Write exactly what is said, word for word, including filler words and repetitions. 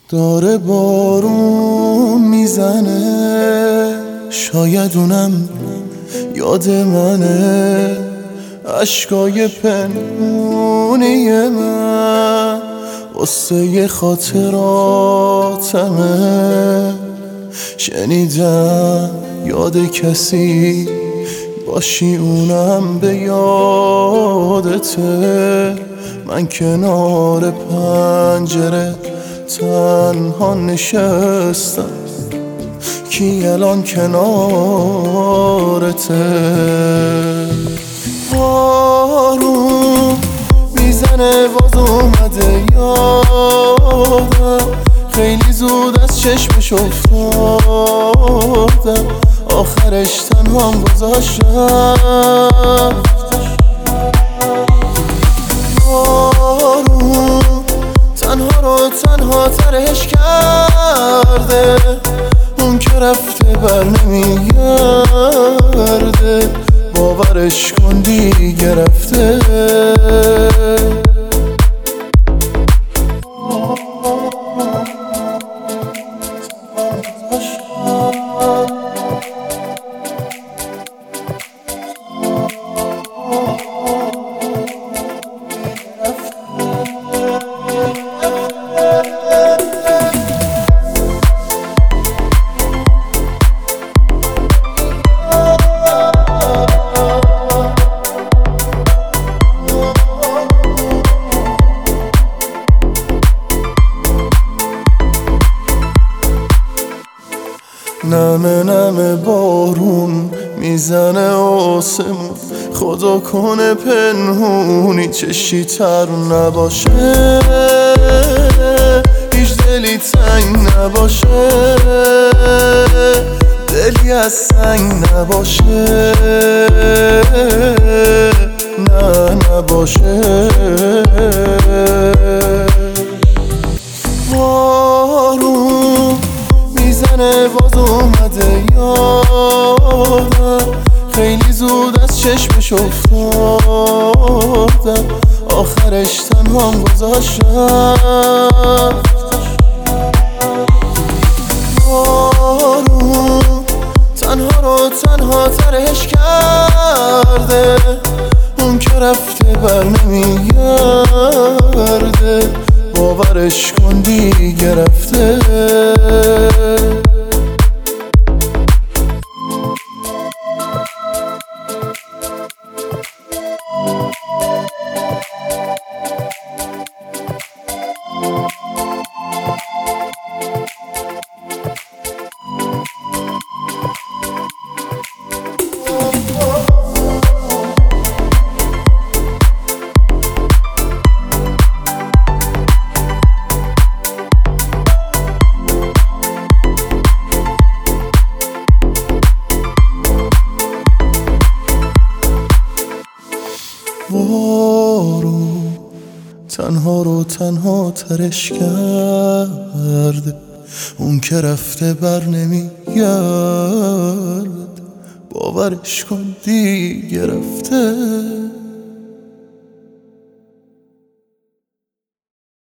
داره بارون میزنه، شاید اونم یاد منه، عشقای پنهونی من واسه خاطراتمه. شنیدم یاد کسی باشی اونم به یادته. من کنار پنجره تنها نشستم، کی الان کنارته؟ بارون میزنه باز اومده یادم، خیلی زود از چشمش افتادم، آخرش تنهام گذاشتم. بارون تنها رو تنها ترش کرده، اون که رفته بر نمیگرده، باورش کن دیگه رفته. نمه نمه بارون میزنه آسمون، خدا کنه پنهونی چشی تر نباشه، هیچ دلی تنگ نباشه، دلی از سنگ نباشه، نه نباشه. بارون میزنه باز اومده یادم، خیلی زود از چشمش افتادم، آخرش تنهام گذاشتم. بارون تنها رو تنها ترش کرده، اون که رفته بر نمیگرده، باورش کن دیگه رفته. بارون تنها رو تنها ترش کرده، اون که رفته بر نمیگرد، باورش کن دیگه رفته.